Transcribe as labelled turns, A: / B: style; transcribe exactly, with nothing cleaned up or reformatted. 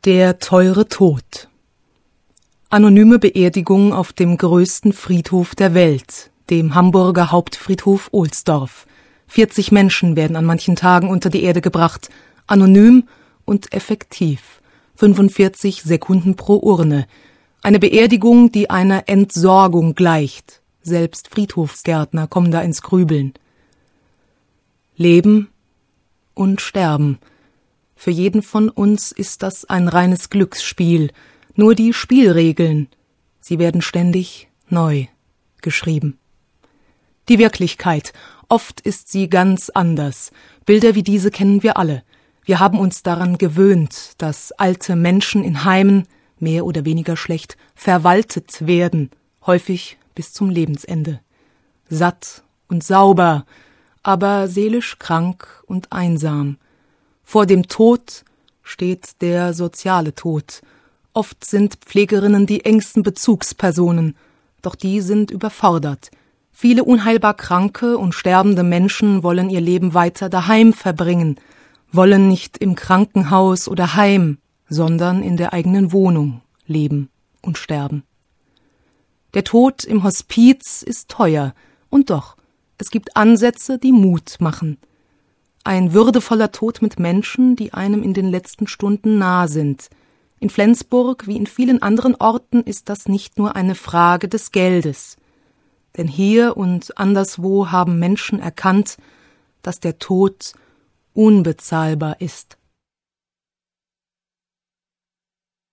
A: Der teure Tod. Anonyme Beerdigung auf dem größten Friedhof der Welt, dem Hamburger Hauptfriedhof Ohlsdorf. vierzig Menschen werden an manchen Tagen unter die Erde gebracht, anonym und effektiv. fünfundvierzig Sekunden pro Urne. Eine Beerdigung, die einer Entsorgung gleicht. Selbst Friedhofsgärtner kommen da ins Grübeln. Leben und Sterben. Für jeden von uns ist das ein reines Glücksspiel. Nur die Spielregeln, sie werden ständig neu geschrieben. Die Wirklichkeit, oft ist sie ganz anders. Bilder wie diese kennen wir alle. Wir haben uns daran gewöhnt, dass alte Menschen in Heimen, mehr oder weniger schlecht, verwaltet werden, häufig bis zum Lebensende. Satt und sauber, aber seelisch krank und einsam. Vor dem Tod steht der soziale Tod. Oft sind Pflegerinnen die engsten Bezugspersonen, doch die sind überfordert. Viele unheilbar kranke und sterbende Menschen wollen ihr Leben weiter daheim verbringen, wollen nicht im Krankenhaus oder Heim, sondern in der eigenen Wohnung leben und sterben. Der Tod im Hospiz ist teuer, und doch, es gibt Ansätze, die Mut machen. Ein würdevoller Tod mit Menschen, die einem in den letzten Stunden nah sind. In Flensburg wie in vielen anderen Orten ist das nicht nur eine Frage des Geldes. Denn hier und anderswo haben Menschen erkannt, dass der Tod unbezahlbar ist.